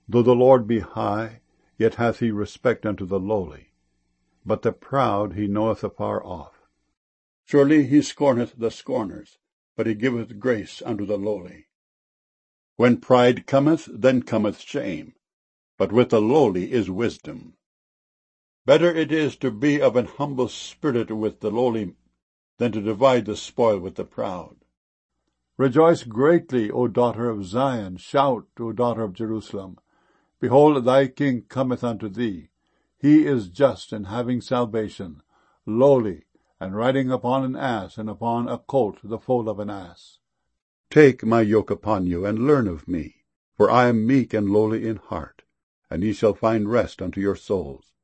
Though the Lord be high, yet hath he respect unto the lowly, but the proud he knoweth afar off. Surely he scorneth the scorners, but he giveth grace unto the lowly. When pride cometh, then cometh shame, but with the lowly is wisdom. Better it is to be of an humble spirit with the lowly than to divide the spoil with the proud. Rejoice greatly, O daughter of Zion. Shout, O daughter of Jerusalem. Behold, thy king cometh unto thee. He is just and having salvation, lowly, and riding upon an ass, and upon a colt, the foal of an ass. Take my yoke upon you, and learn of me, for I am meek and lowly in heart, and ye shall find rest unto your souls.